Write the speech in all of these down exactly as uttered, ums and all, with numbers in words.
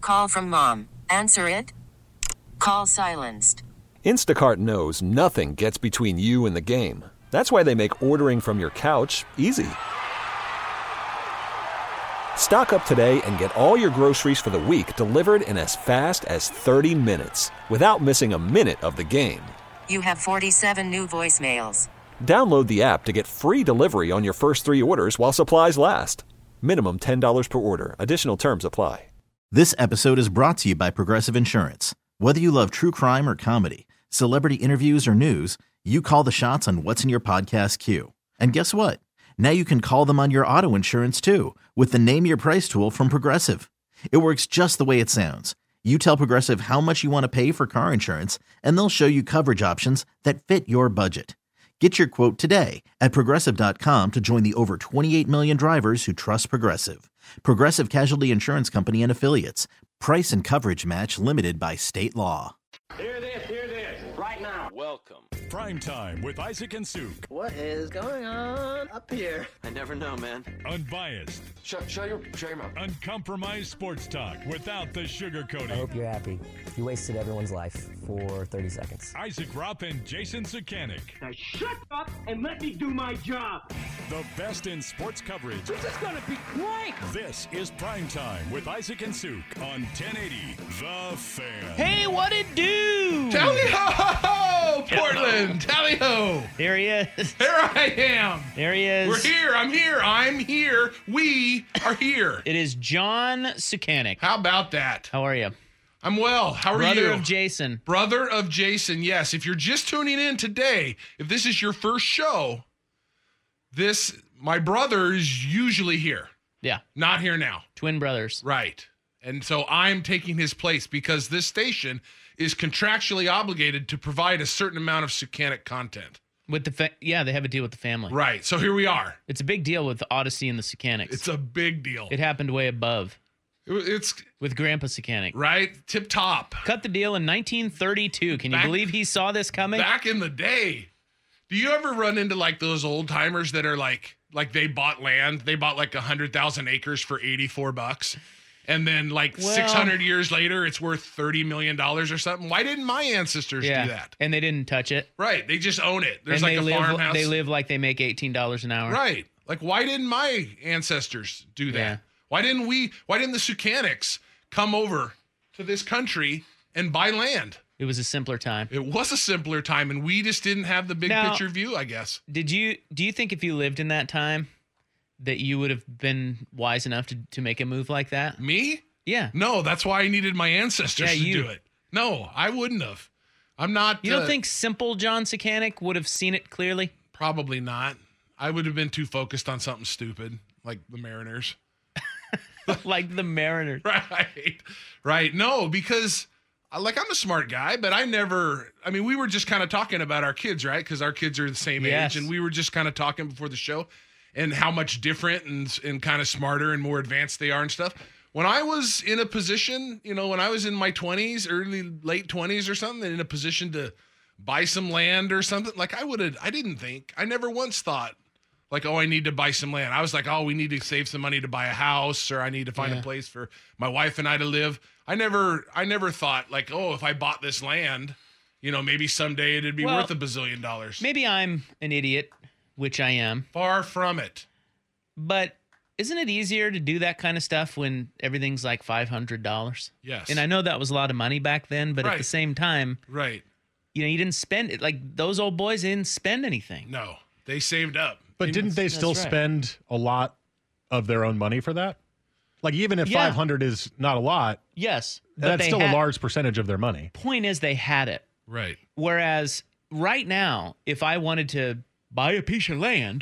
Call from mom. Answer it. Call silenced. Instacart knows nothing gets between you and the game. That's why they make ordering from your couch easy. Stock up today and get all your groceries for the week delivered in as fast as thirty minutes without missing a minute of the game. You have forty-seven new voicemails. Download the app to get free delivery on your first three orders while supplies last. Minimum ten dollars per order. Additional terms apply. This episode is brought to you by Progressive Insurance. Whether you love true crime or comedy, celebrity interviews or news, you call the shots on what's in your podcast queue. And guess what? Now you can call them on your auto insurance too with the Name Your Price tool from Progressive. It works just the way it sounds. You tell Progressive how much you want to pay for car insurance, and they'll show you coverage options that fit your budget. Get your quote today at Progressive dot com to join the over twenty-eight million drivers who trust Progressive. Progressive Casualty Insurance Company and Affiliates. Price and coverage match limited by state law. Hear this, hear this, right now. Welcome. Prime Time with Isaac and Suk. What is going on up here? I never know, man. Unbiased. Shut, shut your, shut your mouth. Uncompromised sports talk without the sugarcoating. I hope you're happy. You wasted everyone's life for thirty seconds. Isaac Rupp and Jason Sukanik. Now shut up and let me do my job. The best in sports coverage. This is gonna be great. This is Prime Time with Isaac and Suk on ten eighty The Fan. Hey, what it do? Tally-ho, Portland. Tally-ho. There he is. Here I am. There he is. We're here. I'm here. I'm here. We are here. It is John Sukanik. How about that? How are you? I'm well. How are Brother you? Brother of Jason. Brother of Jason, yes. If you're just tuning in today, if this is your first show, this, my brother is usually here. Yeah. Not here now. Twin brothers. Right. And so I'm taking his place because this station is contractually obligated to provide a certain amount of Sukanik content. With the fa- yeah, they have a deal with the family. Right. So here we are. It's a big deal with the Odyssey and the Sukaniks. It's a big deal. It happened way above. It, it's with Grandpa Sukanik. Right. Tip top. Cut the deal in nineteen thirty-two. Can you back, believe he saw this coming? Back in the day. Do you ever run into like those old timers that are like, like they bought land, they bought like a hundred thousand acres for eighty-four bucks. And then like well, six hundred years later, it's worth thirty million dollars or something. Why didn't my ancestors yeah, do that? And they didn't touch it. Right. They just own it. There's and like a live, farmhouse. They live like they make eighteen dollars an hour. Right. Like, why didn't my ancestors do that? Yeah. Why didn't we, why didn't the Sukaniks come over to this country and buy land? It was a simpler time. It was a simpler time, and we just didn't have the big now, picture view, I guess. Did you, do you think if you lived in that time that you would have been wise enough to, to make a move like that? Me? Yeah. No, that's why I needed my ancestors yeah, to you. do it. No, I wouldn't have. I'm not. You don't uh, think simple John Sukanik would have seen it clearly? Probably not. I would have been too focused on something stupid, like the Mariners. Like the Mariners. Right. Right. No, because like I'm a smart guy, but I never, I mean, we were just kind of talking about our kids, right? Because our kids are the same yes. age. And we were just kind of talking before the show and how much different and, and kind of smarter and more advanced they are and stuff. When I was in a position, you know, when I was in my twenties, early, late twenties or something, in a position to buy some land or something, like I would have, I didn't think, I never once thought like, oh, I need to buy some land. I was like, oh, we need to save some money to buy a house, or I need to find yeah. a place for my wife and I to live. I never, I never thought like, oh, if I bought this land, you know, maybe someday it'd be well, worth a bazillion dollars. Maybe I'm an idiot, which I am. Far from it. But isn't it easier to do that kind of stuff when everything's like five hundred dollars? Yes. And I know that was a lot of money back then, but right. at the same time, right. you know, you didn't spend it. Like those old boys didn't spend anything. No, they saved up. But didn't they still right. spend a lot of their own money for that? Like even if yeah. five hundred is not a lot, yes, that's still had, a large percentage of their money. Point is they had it. Right. Whereas right now, if I wanted to buy a piece of land,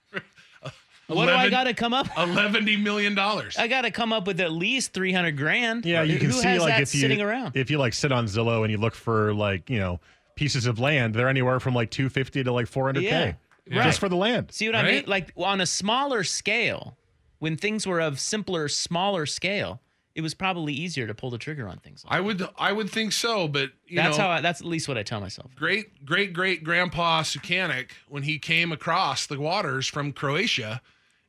what do I got to come up? eleven million dollars. I got to come up with at least three hundred grand. Yeah, you Who can see has like that if you sitting around? if you like sit on Zillow and you look for like, you know, pieces of land, they're anywhere from like two fifty to like four hundred K. Yeah. Right. Just for the land. See what right? I mean? Like on a smaller scale, when things were of simpler, smaller scale, it was probably easier to pull the trigger on things. Like I would, I would think so, but you that's know, how. I, that's at least what I tell myself. Great, great, great grandpa Sukanik, when he came across the waters from Croatia,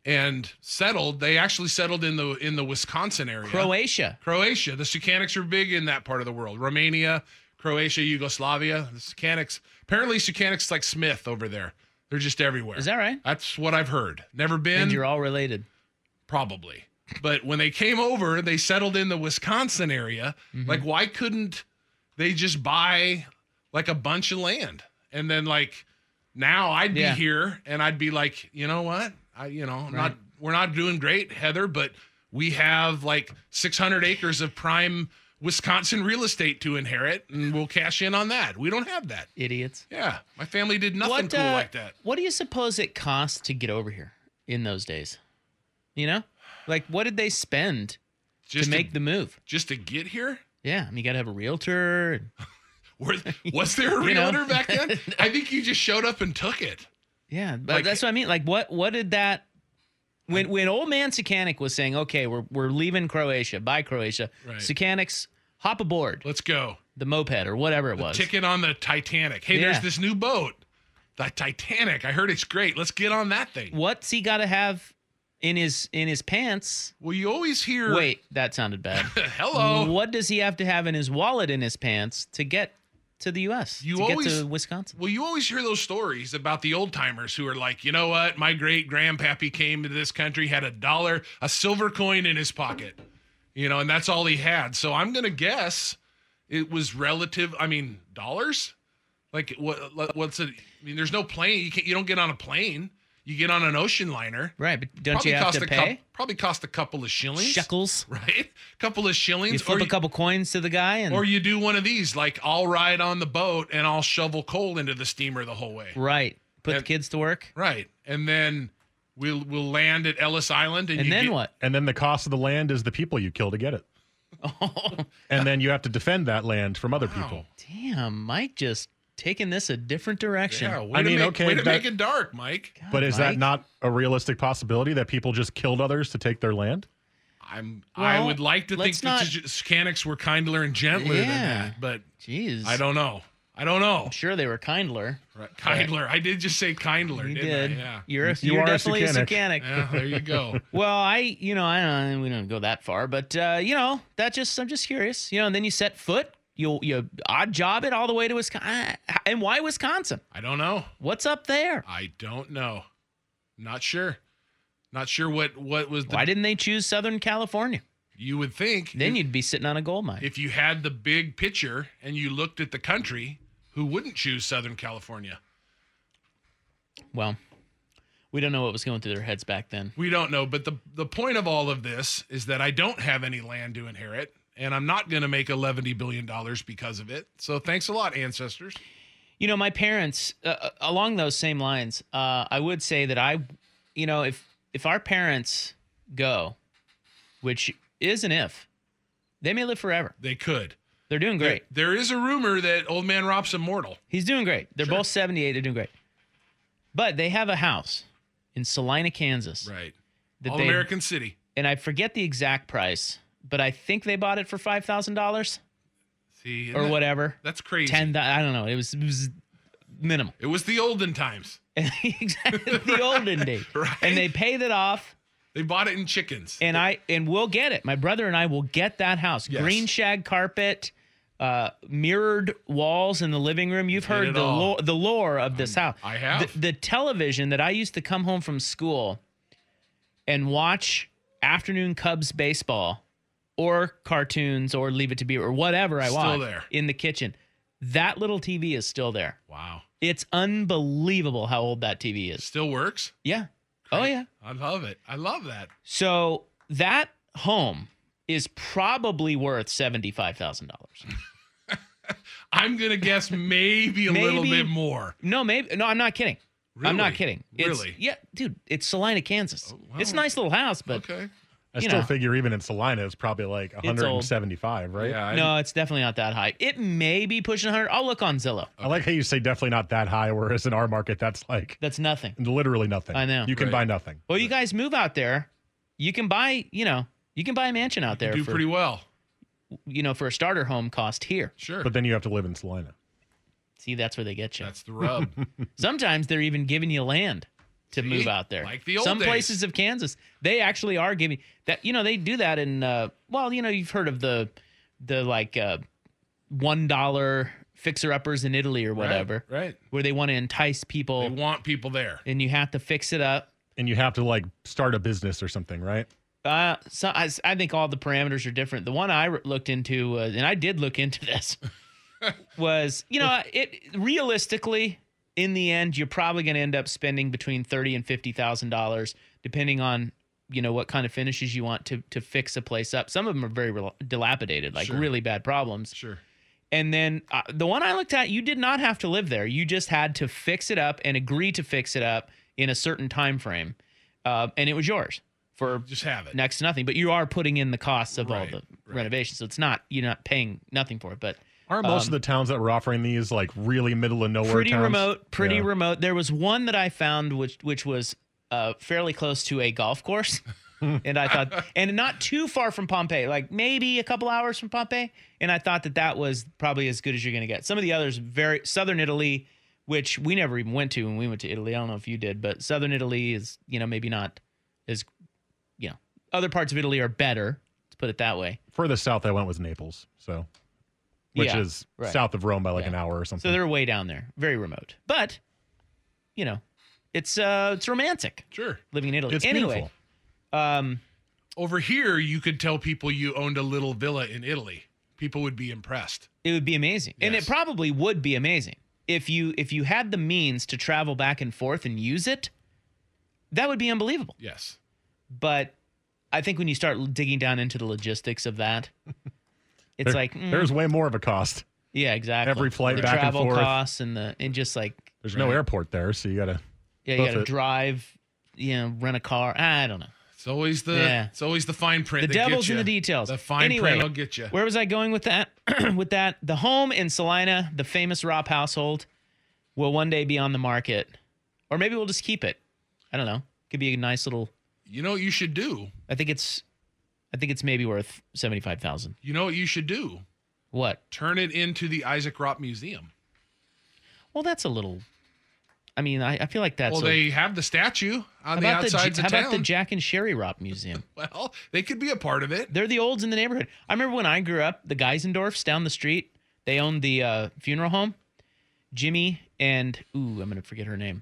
and settled. They actually settled in the in the Wisconsin area. Croatia. Croatia. The Sukanics are big in that part of the world. Romania, Croatia, Yugoslavia. The Sukanics. Apparently, Sukanics like Smith over there. They're just everywhere. Is that right? That's what I've heard. Never been. And you're all related. Probably. But when they came over, they settled in the Wisconsin area. Mm-hmm. Like, why couldn't they just buy like a bunch of land? And then like now I'd be Yeah. here and I'd be like, you know what? I, you know, I'm Right. not, we're not doing great, Heather, but we have like six hundred acres of prime Wisconsin real estate to inherit, and we'll cash in on that. We don't have that. Idiots. Yeah. My family did nothing What, cool uh, like that. What do you suppose it cost to get over here in those days? You know? Like, what did they spend Just to make the move? Just to get here? Yeah. I mean, you got to have a realtor. And, Were, was there a You know? realtor back then? I think you just showed up and took it. yeah. But Like- that's what I mean. Like, what what did that... When when old man Sukanic was saying, okay, we're we're leaving Croatia, bye Croatia, Right. Sukanics, hop aboard Let's go. the moped or whatever it was. Ticket on the Titanic. Hey, Yeah. there's this new boat, the Titanic. I heard it's great. Let's get on that thing. What's he got to have in his in his pants? Well, you always hear. Wait, that sounded bad. Hello. What does he have to have in his wallet in his pants to get to the U S? You to always- get to Wisconsin? Well, you always hear those stories about the old timers who are like, you know what? My great grandpappy came to this country, had a dollar, a silver coin in his pocket, you know, and that's all he had. So I'm gonna guess it was relative. I mean, dollars. Like what? What's it? I mean, there's no plane. You can't. You don't get on a plane. You get on an ocean liner. Right, but don't Probably you have cost to a pay? cou- probably cost a couple of shillings. Shekels. Right? A couple of shillings. You flip or a you- couple coins to the guy and Or you do one of these, like I'll ride on the boat and I'll shovel coal into the steamer the whole way. right, put And- the kids to work. Right. And then we'll we'll land at Ellis Island and, And you then get, what? And then the cost of the land is the people you kill to get it. And then you have to defend that land from other people. Damn, Mike just taking this a different direction. Yeah, way I to mean, make, okay, way to that- make it dark, Mike. God, But is Mike. that not a realistic possibility that people just killed others to take their land? I'm I Well, would like to think let's that not- the Scanics were kindler and gentler than Yeah. that, but Jeez. I don't know. I don't know. I'm sure they were kindler. Right. Kindler. I did just say kindler, You didn't did. I? Yeah. You're, You you're are a definitely a Sukanic. Sukanic. Yeah, there you go. Well, I, you know, I don't, we don't go that far, but uh, you know, that just, I'm just curious, you know, and then you set foot, you you odd job it all the way to Wisconsin, and why Wisconsin? I don't know. What's up there? I don't know. Not sure. Not sure what what was the Why didn't they choose Southern California? you would think Then if, you'd be sitting on a gold mine. if you had the big picture and you looked at the country, who wouldn't choose Southern California? Well, we don't know what was going through their heads back then. We don't know, but the the point of all of this is that I don't have any land to inherit, and I'm not going to make eleven billion dollars because of it. So thanks a lot, ancestors. You know, my parents, uh, along those same lines, uh, I would say that I, you know, if if our parents go, which is an if, they may live forever. They could. They're doing great. There, there is a rumor that old man Rop's immortal. He's doing great. They're Sure. both seventy-eight. They're doing great. But they have a house in Salina, Kansas. Right. that All they- American City. And I forget the exact price, but I think they bought it for five thousand dollars See, isn't or that- whatever. That's crazy. ten. I don't know. It was, it was minimal. It was the olden times. Exactly. The olden days. Right. And they paid it off. They bought it in chickens. And I and we'll get it. My brother and I will get that house. Yes. Green shag carpet, uh, mirrored walls in the living room. You've Get heard it the all. lore, the lore of this house. I have. The, the television that I used to come home from school and watch afternoon Cubs baseball or cartoons or Leave It to Beaver or whatever I Still watch there. in the kitchen. That little T V is still there. Wow. It's unbelievable how old that T V is. Still works. Yeah. Oh yeah. I love it. I love that. So that home is probably worth seventy-five thousand dollars. I'm gonna guess maybe a little Maybe- bit more. No, maybe no. I'm not kidding. I'm not Really? kidding. It's, Really? Yeah, dude. It's Salina, Kansas. wow. It's a nice little house, but Okay. I You still know. figure even in Salina, it's probably like old. one seventy-five, right? Yeah. I- no, it's definitely not that high. It may be pushing one hundred. I'll look on Zillow. I like how you say definitely not that high, whereas in our market, that's like That's nothing. literally nothing. I know. You can Right. buy nothing. Well, you guys move out there. You can buy, you know, you can buy a mansion out there do for, pretty well. you know, for a starter home cost here. Sure. But then you have to live in Salina. See, that's where they get you. That's the rub. Sometimes they're even giving you land. to See? move out there. Like the old Some days. places of Kansas, they actually are giving that. You know, they do that in. Uh, well, you know, you've heard of the the like uh, one dollar fixer uppers in Italy or whatever, Right, right. where they want to entice people. They want people there. And you have to fix it up. And you have to like start a business or something, right? Uh, so I, I think all the parameters are different. The one I re- looked into, uh, and I did look into this, was, you know, it realistically, in the end, you're probably going to end up spending between thirty and fifty thousand dollars, depending on, you know, what kind of finishes you want to to fix a place up. Some of them are very rel- dilapidated, like Sure. really bad problems. Sure. And then uh, the one I looked at, you did not have to live there. You just had to fix it up and agree to fix it up in a certain time frame, uh, and it was yours for Just have it. next to nothing. But you are putting in the costs of Right, all the right. renovations, so it's not you're not paying nothing for it. But Aren't most Um, of the towns that were offering these like really middle of nowhere pretty towns? remote, pretty Yeah. remote. There was one that I found which which was uh, fairly close to a golf course. And I thought, and not too far from Pompeii, like maybe a couple hours from Pompeii. And I thought that that was probably as good as you're going to get. Some of the others, very southern Italy, which we never even went to when we went to Italy. I don't know if you did, but southern Italy is, you know, maybe not as, you know, other parts of Italy are better. Let's put it that way. Further south, I went was Naples, so which Yeah, is right. south of Rome by like Yeah. an hour or something. So they're way down there, very remote. But, you know, it's uh, it's romantic Sure. living in Italy. It's anyway, beautiful. um, Over here, you could tell people you owned a little villa in Italy. People would be impressed. it would be amazing, and it Yes. probably would be amazing if you if you had the means to travel back and forth and use it. That would be unbelievable. Yes. But I think when you start digging down into the logistics of that, it's There- like mm, there's way more of a cost. yeah, exactly. every flight the back and travel forth. costs and the and just like There's no airport there, so you got to. yeah, you hoof got to it. drive, you know, rent a car. I don't know. It's always the Yeah. it's always the fine print. The that devil's gets in ya. the details. The fine Anyway, print will get you. Where was I going with that? with that, the home in Salina, the famous Ropp household, will one day be on the market, or maybe we'll just keep it. I don't know. Could be a nice little. You know what you should do? I think it's, I think it's maybe worth seventy-five thousand. You know what you should do? What? Turn it into the Isaac Ropp Museum. Well, that's a little. I mean, I, I feel like that's. Well, a, they have the statue how on the about the, outsides how of town. about the Jack and Sherry Ropp Museum? Well, they could be a part of it. They're the olds in the neighborhood. I remember when I grew up, the Geisendorfs down the street, they owned the uh, funeral home. Jimmy and, ooh, I'm going to forget her name.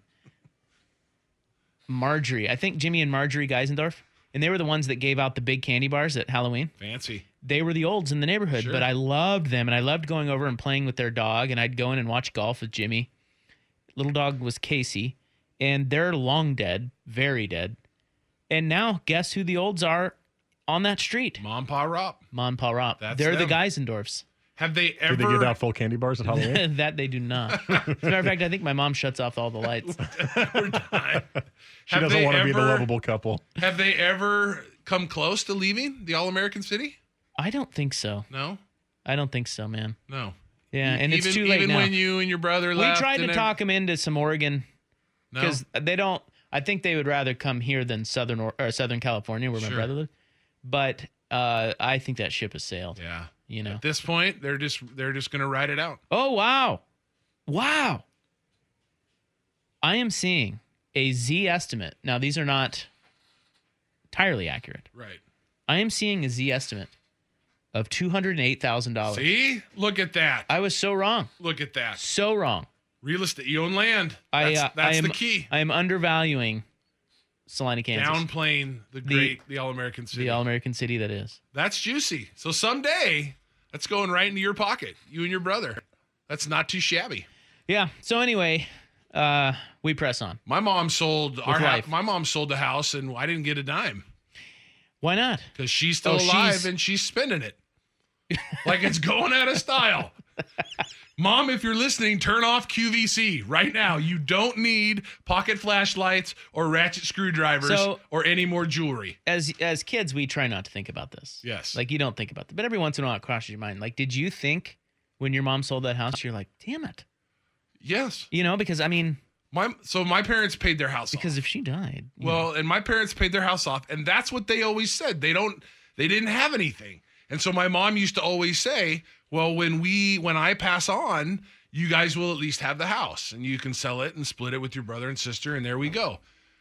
Marjorie. I think Jimmy and Marjorie Geisendorf. And they were the ones that gave out the big candy bars at Halloween. Fancy. They were the olds in the neighborhood, Sure. but I loved them. And I loved going over and playing with their dog. And I'd go in and watch golf with Jimmy. Little dog was Casey. And they're long dead, very dead. And now, guess who the olds are on that street? Mom, Pa, Ropp. Mom, Pa, Ropp. That's They're them. the Geisendorfs. Have they ever? Did they give out full candy bars at Halloween? That they do not. As a matter of fact, I think my mom shuts off all the lights. We're done. She Have doesn't they want to be the ever- lovable couple. Have they ever come close to leaving the All American City? I don't think so. No, I don't think so, man. no. Yeah, and even, it's too late even now. when you and your brother we left. tried to and talk them into some Oregon No? because they don't. I think they would rather come here than Southern or, or Southern California, where my Sure. brother lived. But uh, I think that ship has sailed. Yeah. You know. At this point, they're just they're just gonna ride it out. Oh wow, wow! I am seeing a Z estimate. Now these are not entirely accurate. Right. I am seeing a Z estimate of two hundred eight thousand dollars. See, look at that. I was so wrong. Look at that. So wrong. Real estate. You own land. I, That's, uh, that's I am, the key. I am undervaluing Salina, Kansas. Downplaying the great, the, All American City. The All American City that is. That's juicy. So someday, that's going right into your pocket. You and your brother. That's not too shabby. Yeah. So anyway, uh, we press on. My mom sold our house. life. My mom sold the house, and I didn't get a dime Why not? because she's still Oh, alive she's- and she's spending it like it's going out of style. Mom, if you're listening, turn off Q V C right now. You don't need pocket flashlights or ratchet screwdrivers So- or any more jewelry. As as kids, we try not to think about this. Yes. Like you don't think about it, but every once in a while it crosses your mind. Like, did you think when your mom sold that house, you're like, damn it, Yes. you know? Because I mean, My so my parents paid their house because off. if she died, you Well, and my parents paid their house off, and that's what they always said. They don't they didn't have anything. And so my mom used to always say, "Well, when we when I pass on, you guys will at least have the house and you can sell it and split it with your brother and sister and there we go."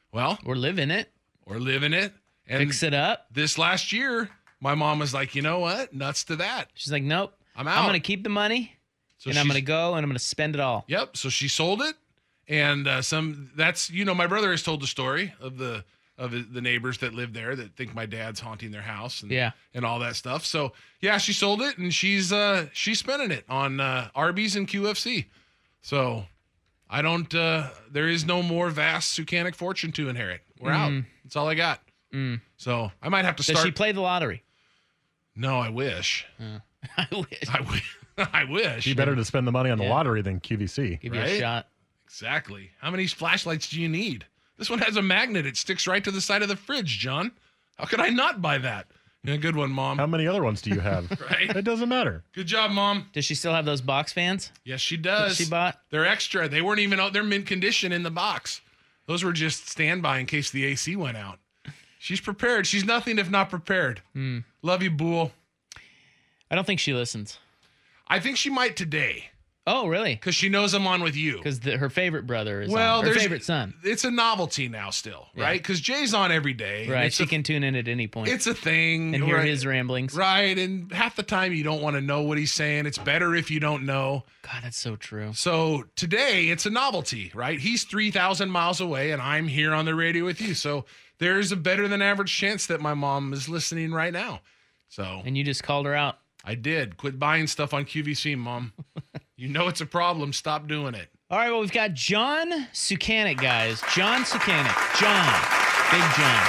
Well, Or live in it. or live in it. And Fix it up. this last year, my mom was like, you know what? Nuts to that. She's like, nope. I'm out. I'm going to keep the money, So and I'm she's- going to go, and I'm going to spend it all. Yep. So she sold it, and uh, some. That's you know, my brother has told the story of the of the neighbors that live there that think my dad's haunting their house, and Yeah. and all that stuff. So yeah, she sold it, and she's uh she's spending it on uh, Arby's and Q F C. So I don't. Uh, there is no more vast Sucanic fortune to inherit. We're out. That's all I got. Mm. So I might have to Does start. she play the lottery? no, I wish. I wish. I wish. I wish. Be better to spend the money on the Yeah. lottery than Q V C. Give you Right? a shot. Exactly. How many flashlights do you need? This one has a magnet. It sticks right to the side of the fridge, John. How could I not buy that? Yeah, good one, Mom. How many other ones do you have? Right? It doesn't matter. Good job, Mom. Does she still have those box fans Yes, she that does. she bought? They're extra. They weren't even out. They're mint condition in the box. Those were just standby in case the A C went out. She's prepared. She's nothing if not prepared. Hmm. Love you, Boole. I don't think she listens. I think she might today Oh, really? because she knows I'm on with you. Because her favorite brother is Well, on. Her there's favorite son. It's a novelty now, still, Yeah. right? Because Jay's on every day. and Right. It's She a, can tune in at any point It's a thing. and hear right? his ramblings. Right, and half the time you don't want to know what he's saying. It's better if you don't know. God, that's so true. So today it's a novelty, right? He's three thousand miles away and I'm here on the radio with you. So there's a better than average chance that my mom is listening right now. So And you just called her out. I did. Quit buying stuff on Q V C, Mom. You know it's a problem. Stop doing it. All right, well, we've got John Sucanic, guys. John Sucanic. John. Big John.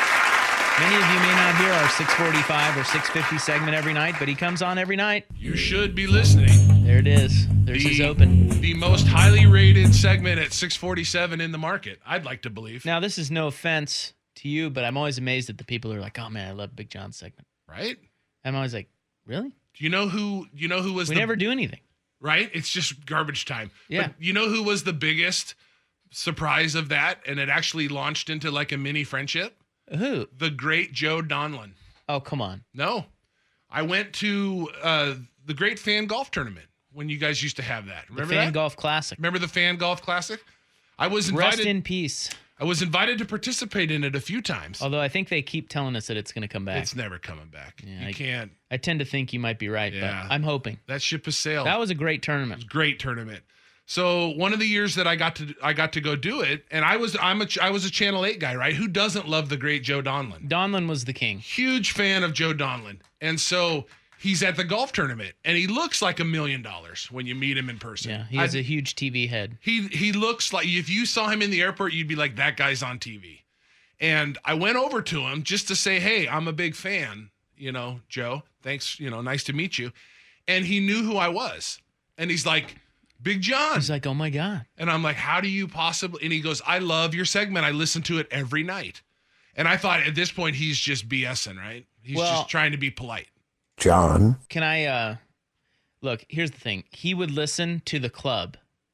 Many of you may not hear our six forty-five or six fifty segment every night, but he comes on every night. You should be listening. There it is. There's his open. The most highly rated segment at six forty-seven in the market, I'd like to believe. Now, this is no offense to you, but I'm always amazed at the people who are like, oh, man, I love Big John's segment. Right? I'm always like, really? Do you know who you know who was We the never do anything. right? It's just garbage time. Yeah. But you know who was the biggest surprise of that? And it actually launched into like a mini friendship? Who? The great Joe Donlin. Oh, come on. No. I went to uh, the Great Fan Golf Tournament when you guys used to have that. The Remember Fan that? Golf Classic. Remember the Fan Golf Classic? I was Rest invited in peace. I was invited to participate in it a few times. Although I think they keep telling us that it's going to come back. It's never coming back. Yeah, you I- can't. I tend to think you might be right, Yeah. but I'm hoping. That ship has sailed. That was a great tournament. Great tournament. So one of the years that I got to I got to go do it, and I was I'm a I was a Channel eight guy, right? Who doesn't love the great Joe Donlin? Donlin was the king. Huge fan of Joe Donlin, and so he's at the golf tournament, and he looks like a million dollars when you meet him in person. Yeah, he has I- a huge T V head. He he looks like if you saw him in the airport, you'd be like, that guy's on T V. And I went over to him just to say, hey, I'm a big fan. You know, Joe, thanks. You know, nice to meet you. And he knew who I was, and he's like, Big John. He's like, oh my God. And I'm like, how do you possibly? And he goes, I love your segment. I listen to it every night. And I thought at this point, he's just BSing, right? He's Well- just trying to be polite. John. Can I uh look, here's the thing. He would listen to the club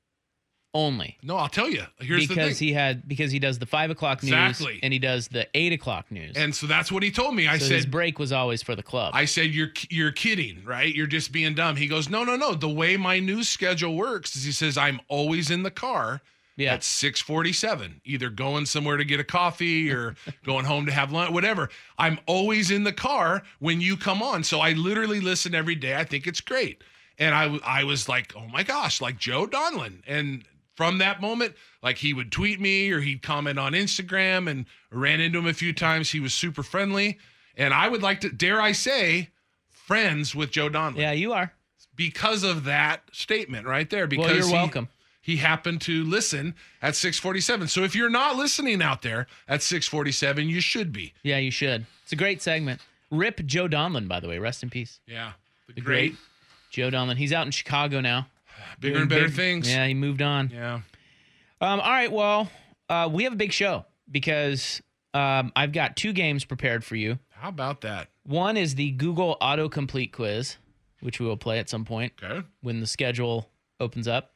only. No, I'll tell you. Here's because the thing. he had because he does the five o'clock news Exactly. and he does the eight o'clock news. And so that's what he told me. I so said, his break was always for the club. I said, you're you're kidding, right? You're just being dumb. He goes, no, no, no. The way my news schedule works is he says, I'm always in the car yeah. at six forty-seven, either going somewhere to get a coffee or going home to have lunch, whatever. I'm always in the car when you come on. So I literally listen every day. I think it's great. And I, w- I was like, oh my gosh, like Joe Donlin. And from that moment, like he would tweet me or he'd comment on Instagram, and ran into him a few times. He was super friendly. And I would like to, dare I say, friends with Joe Donlin. Yeah, you are. Because of that statement right there. Because Well, you're he- welcome. He happened to listen at six forty-seven. So if you're not listening out there at six forty-seven, you should be. Yeah, you should. It's a great segment. Rip Joe Donlin, by the way. Rest in peace. Yeah. The, The great, great Joe Donlin. He's out in Chicago now. bigger Doing and better big- things. Yeah, he moved on. Yeah. Um, all right, well, uh, we have a big show because um, I've got two games prepared for you. How about that? One is the Google autocomplete quiz, which we will play at some point Okay. when the schedule opens up.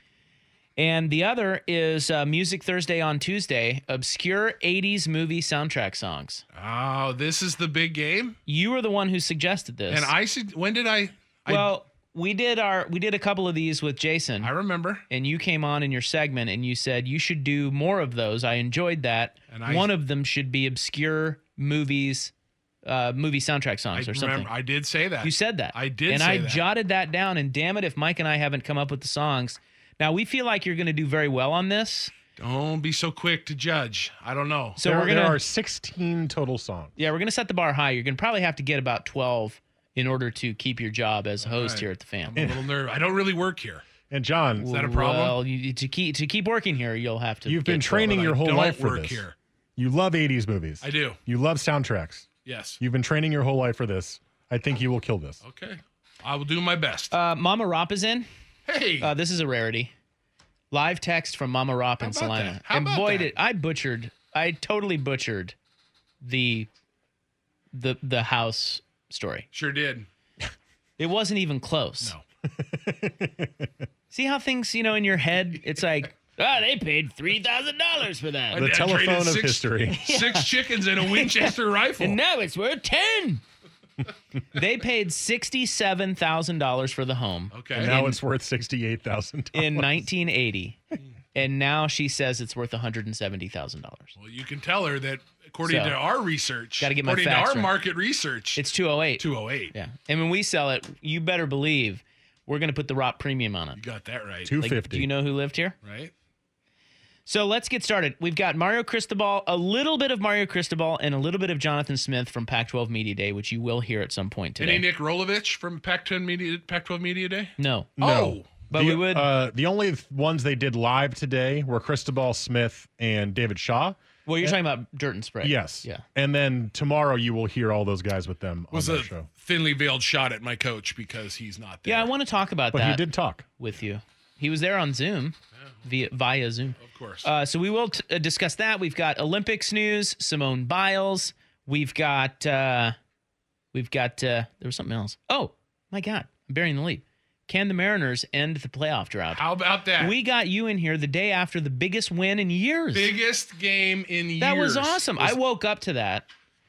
And the other is uh, Music Thursday on Tuesday, obscure eighties movie soundtrack songs. Oh, this is the big game. You were the one who suggested this. And I said, when did I? I well, we did our we did a couple of these with Jason. I remember. And you came on in your segment and you said you should do more of those. I enjoyed that. And I, One of them should be obscure movies, uh, movie soundtrack songs I or something. Remember, I did say that. You said that. I did and say I that. jotted that down. And damn it, if Mike and I haven't come up with the songs. Now, we feel like you're going to do very well on this. Don't be so quick to judge. I don't know. So there, we're gonna, there are sixteen total songs. Yeah, we're going to set the bar high. You're going to probably have to get about twelve in order to keep your job as host right. here at the Fan. I'm a little nervous. I don't really work here. And John, is that a problem? Well, you, to keep to keep working here, you'll have to. You've been training your whole don't life for work this. Here. You love eighties movies. I do. You love soundtracks. Yes. You've been training your whole life for this. I think you will kill this. Okay. I will do my best. Uh, Mama Rop is in. Hey. Uh, this is a rarity. Live text from Mama Rop in How about Salina. that? How and about boy, that? did I butchered. I totally butchered the the the house story. Sure did. It wasn't even close. No. See how things, you know, in your head, it's like, oh, they paid three thousand dollars for that. The My dad telephone traded of six, history. Six chickens and a Winchester rifle. And now it's worth ten. They paid sixty-seven thousand dollars for the home. Okay. And now In- it's worth sixty-eight thousand dollars. in nineteen eighty. And now she says it's worth one hundred seventy thousand dollars. Well, you can tell her that according So, to our research, gotta get my according to facts our right. market research, It's two oh eight. two oh eight. Yeah. And when we sell it, you better believe we're going to put the Rop premium on it. You got that right. two fifty. Like, do you know who lived here? Right? So let's get started. We've got Mario Cristobal, a little bit of Mario Cristobal, and a little bit of Jonathan Smith from Pac twelve Media Day, which you will hear at some point today. Any Nick Rolovich from Pac ten Media, Pac twelve Media Day? No. No. Oh. But the, we would. Uh, the only th- ones they did live today were Cristobal Smith and David Shaw. well, you're talking about Dirt and Spray. Yes. Yeah. And then tomorrow you will hear all those guys with them Was on a their show. thinly veiled shot at my coach because he's not there. Yeah, I want to talk about But that he did talk. with you. He was there on Zoom, via via Zoom. Of course. Uh, so we will t- uh, discuss that. We've got Olympics news, Simone Biles. We've got, uh, we've got, uh, there was something else. Oh, my God. I'm burying the lead. Can the Mariners end the playoff drought? How about that? We got you in here the day after the biggest win in years. Biggest game in years. That was awesome. Was- I woke up to that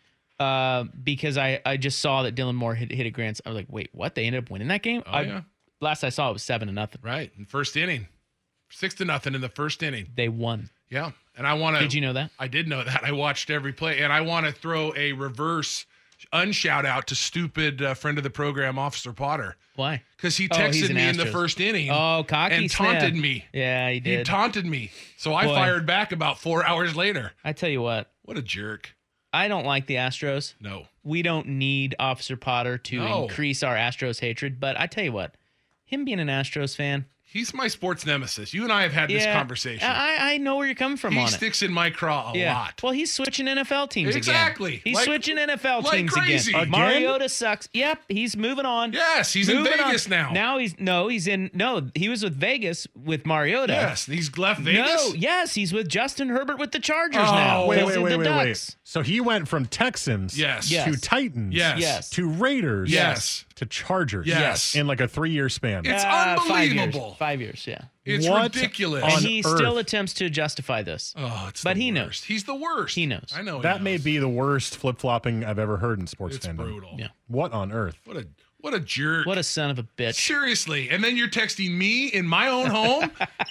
uh, because I, I just saw that Dylan Moore hit, hit a grand. I was like, wait, what? They ended up winning that game? Oh, I, yeah. Last I saw, it was seven to nothing. Right. In first inning. Six to nothing in the first inning. They won. Yeah. And I want to. Did you know that? I did know that. I watched every play. And I want to throw a reverse unshout out to stupid uh, friend of the program, Officer Potter. Why? Because he Oh, he's texted an me in the Astros. first inning. Oh, cocky And taunted snap. me. Yeah, he He did. taunted me. So I Boy. fired back about four hours later. I tell you what, What a jerk. I don't like the Astros. No. We don't need Officer Potter to No. increase our Astros hatred. But I tell you what, him being an Astros fan, He's my sports nemesis. You and I have had this yeah, conversation. I, I know where you're coming from he on it. sticks in my craw a Yeah. lot. Well, he's switching N F L teams Exactly. again. He's Like- switching N F L like teams crazy. again. Again? Mariota sucks. Yep, he's moving on. Yes, he's in Moving Vegas on. now. Now he's no, he's in no, he was with Vegas with Mariota. Yes, he's left Vegas. No, yes, he's with Justin Herbert with the Chargers Oh, now. Wait, He's wait, in wait, the wait, Ducks. wait. So he went from Texans Yes. Yes. to Titans Yes. Yes. to Raiders Yes. to Chargers Yes. in like a three-year span. It's Uh, five years. unbelievable. Five years, yeah. It's What ridiculous. on And he earth? still attempts to justify this. oh, it's but the he worst. knows. He's the worst. He knows. I know. he That may knows. be the worst flip-flopping I've ever heard in sports It's fandom. brutal. Yeah. What on earth? What a what a jerk. What a son of a bitch. Seriously. And then you're texting me in my own home.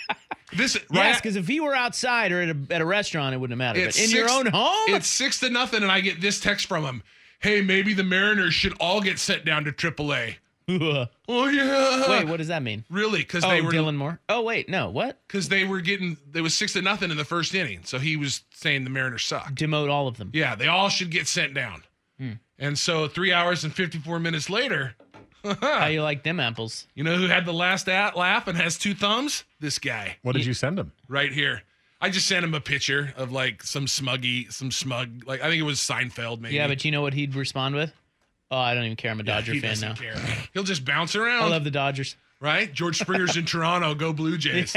This Yes, right because if he were outside or at a, at a restaurant, it wouldn't have mattered. It's But in your six- own home? It's six to nothing, and I get this text from him. Hey, maybe the Mariners should all get sent down to triple A. Oh yeah. Wait, what does that mean? Really? Because Oh, they were Dylan Moore? Oh, wait, no, what? because they were getting there was six to nothing in the first inning. So he was saying the Mariners suck. Demote all of them. Yeah, they all should get sent down. Hmm. And so three hours and fifty-four minutes later, How you like them apples? you know who had the last at laugh and has two thumbs? This guy What did you send him? right here. I just sent him a picture of like some smuggy, some smug, like I think it was Seinfeld maybe. Yeah, but you know what he'd respond with? Oh, I don't even care. I'm a Yeah, Dodger he fan doesn't now. care. He'll just bounce I around. love the Dodgers. Right? George Springer's in Toronto. Go Blue Jays.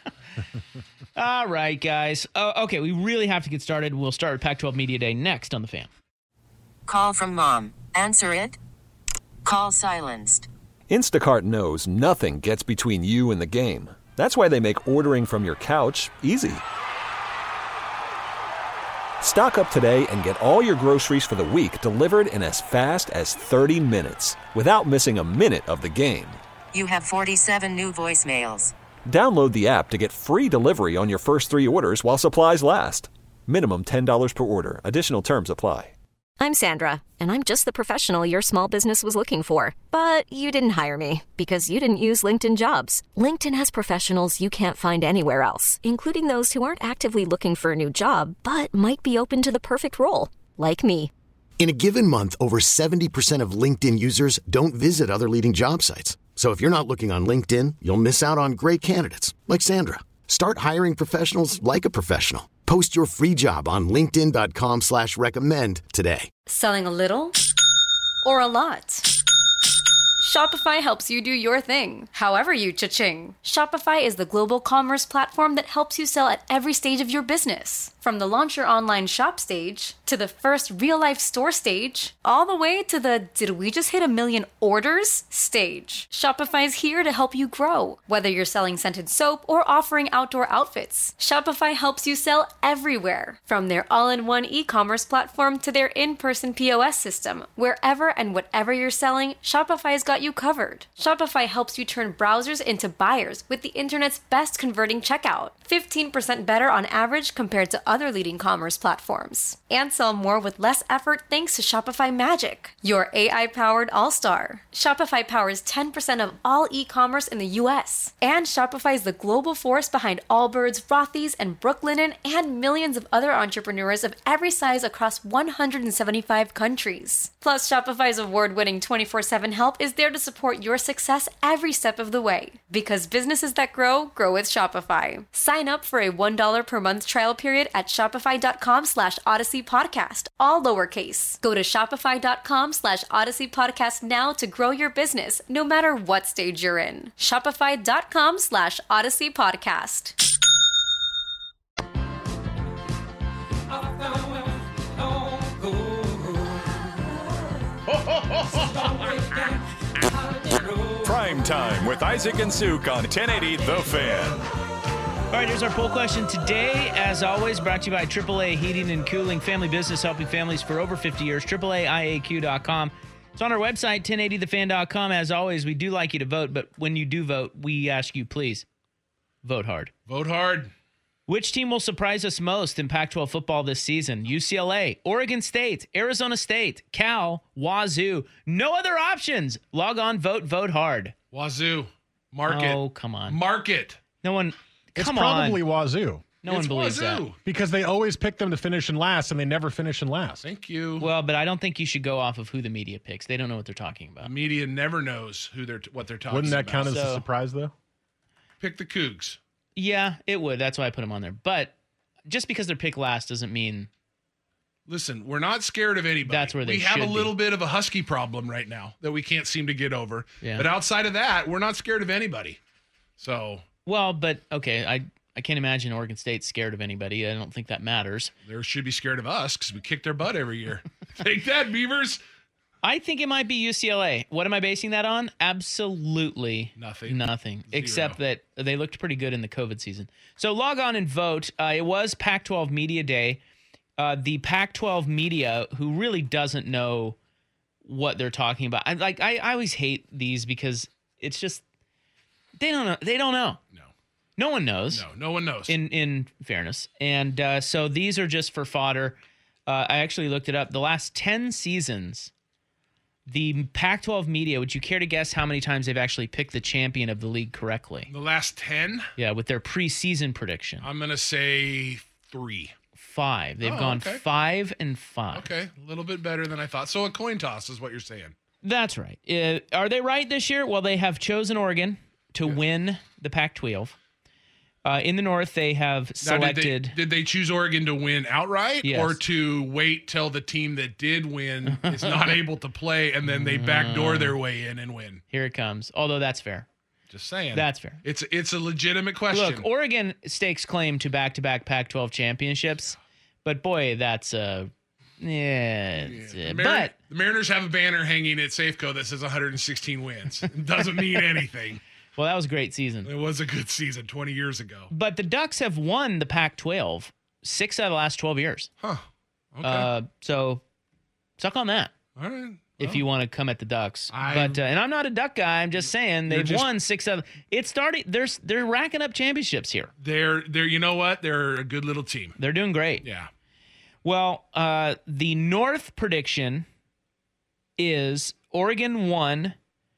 All right, guys. Oh, okay, we really have to get started. We'll start with Pac twelve Media Day next on The Fan. Call from mom. Answer it. Call silenced. Instacart knows nothing gets between you and the game. That's why they make ordering from your couch easy. Stock up today and get all your groceries for the week delivered in as fast as thirty minutes without missing a minute of the game. You have forty-seven new voicemails. Download the app to get free delivery on your first three orders while supplies last. Minimum ten dollars per order. Additional terms apply. I'm Sandra, and I'm just the professional your small business was looking for. But you didn't hire me because you didn't use LinkedIn Jobs. LinkedIn has professionals you can't find anywhere else, including those who aren't actively looking for a new job, but might be open to the perfect role, like me. In a given month, over seventy percent of LinkedIn users don't visit other leading job sites. So if you're not looking on LinkedIn, you'll miss out on great candidates like Sandra. Start hiring professionals like a professional. Post your free job on linkedin.com slash recommend today. Selling a little or a lot? Shopify helps you do your thing, however you cha-ching. Shopify is the global commerce platform that helps you sell at every stage of your business. From the launch your online shop stage, to the first real-life store stage, all the way to the did we just hit a million orders stage. Shopify's here to help you grow. Whether you're selling scented soap or offering outdoor outfits, Shopify helps you sell everywhere. From their all-in-one e-commerce platform to their in-person P O S system, wherever and whatever you're selling, Shopify's got you covered. Shopify helps you turn browsers into buyers with the internet's best converting checkout. fifteen percent better on average compared to other leading commerce platforms. And sell more with less effort thanks to Shopify Magic, your A I-powered all-star. Shopify powers ten percent of all e-commerce in the U S. And Shopify is the global force behind Allbirds, Rothy's, and Brooklinen, and millions of other entrepreneurs of every size across one hundred seventy-five countries. Plus, Shopify's award-winning twenty-four seven help is there to support your success every step of the way. Because businesses that grow, grow with Shopify. Sign up for a one dollar per month trial period at shopify.com slash Odyssey Podcast, all lowercase. Go to shopify.com slash Odyssey Podcast now to grow your business, no matter what stage you're in. Shopify.com slash Odyssey Podcast. Prime Time with Isaac and Suk on ten eighty The Fan. All right, here's our poll question today. As always, brought to you by triple A Heating and Cooling, family business helping families for over fifty years, triple A I A Q dot com. It's on our website, ten eighty the fan dot com. As always, we do like you to vote, but when you do vote, we ask you, please, vote hard. Vote hard. Which team will surprise us most in Pac twelve football this season? U C L A, Oregon State, Arizona State, Cal, Wazoo. No other options. Log on, vote, vote hard. Wazoo. Mark it. Oh, come on. Mark it. No one... It's Come probably on. Wazoo. No it's one believes Wazoo. that. Because they always pick them to finish in last, and they never finish in last. Thank you. Well, but I don't think you should go off of who the media picks. They don't know what they're talking The about. media never knows who they're what they're talking about. Wouldn't that count as So- a surprise, though? Pick the Cougs. Yeah, it would. That's why I put them on there. But just because they're picked last doesn't mean... Listen, we're not scared of anybody. That's where they We have a should little be. bit of a Husky problem right now that we can't seem to get over. Yeah. But outside of that, we're not scared of anybody. So Well, but, okay, I, I can't imagine Oregon State's scared of anybody. I don't think that matters. they should be scared of us because we kick their butt every year. Take that, Beavers. I think it might be U C L A. What am I basing that on? Absolutely Nothing. Nothing. Zero. Except that they looked pretty good in the COVID season. So log on and vote. Uh, it was Pac twelve Media Day. Uh, the Pac twelve media, who really doesn't know what they're talking about. I like. I, I always hate these because it's just they don't know. They don't know. No. No one knows. No, no one knows. In in fairness, and uh, so these are just for fodder. Uh, I actually looked it up. The last ten seasons, the Pac twelve media. Would you care to guess how many times they've actually picked the champion of the league correctly? The last ten? Yeah, with their preseason prediction. I'm going to say three. Five. They've Oh, gone okay. five and five. Okay, a little bit better than I thought. So a coin toss is what you're saying. That's right. Uh, are they right this year? Well, they have chosen Oregon to Yeah. win the Pac twelve. Uh, in the North, they have Now, did, selected. they, did they choose Oregon to win outright Yes. or to wait till the team that did win is not able to play and then they backdoor their way in and win? Here it comes. Although that's fair. Just saying. That's fair. It's it's a legitimate question. Look, Oregon stakes claim to back-to-back Pac twelve championships, but boy, that's uh, yeah. it's, The uh, Mar- but the Mariners have a banner hanging at Safeco that says one hundred sixteen wins. It doesn't mean anything. well, that was a great season. It was a good season twenty years ago. But the Ducks have won the Pac twelve six out of the last twelve years. Huh. Okay. Uh, so suck on that. All right. if you want to come at the Ducks. I'm- but uh, and I'm not a Duck guy. I'm just saying You're they've just- won six of. It's starting. They're they're racking up championships here. They're they're you know what? They're a good little team. They're doing great. Yeah. Well, uh, the North prediction is Oregon won.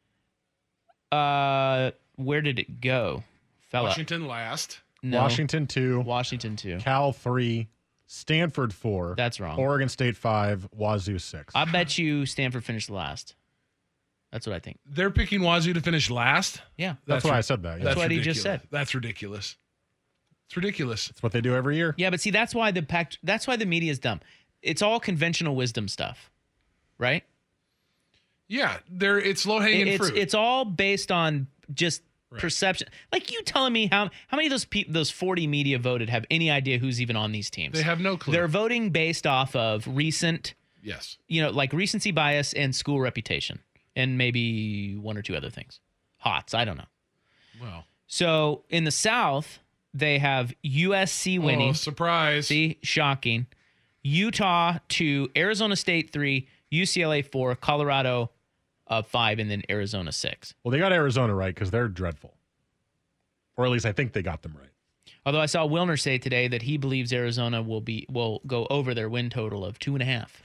Uh, where did it go, fella? Washington last. No. Washington two, Washington two, Cal three, Stanford four. That's wrong. Oregon State five, Wazoo six. I bet you Stanford finished last. That's what I think. They're picking Wazoo to finish last. Yeah, That's why I said that. Yeah. That's what he ridiculous. just said. That's ridiculous. It's ridiculous. That's what they do every year. Yeah, but see, that's why the pact. That's why the media is dumb. It's all conventional wisdom stuff, right? Yeah, they're it's low hanging It's fruit. it's all based on just Right. perception. Like you telling me how how many of those people, those forty media voted, have any idea who's even on these teams? They have no clue. They're voting based off of recent, yes. you know, like recency bias and school reputation, and maybe one or two other things. Hots, I don't know. Well, So in the South, they have U S C winning. oh, surprise. See, shocking. Utah two, Arizona State three, U C L A four, Colorado uh, five, and then Arizona six. Well, they got Arizona right because they're dreadful. Or at least I think they got them right. Although I saw Wilner say today that he believes Arizona will be will go over their win total of two and a half.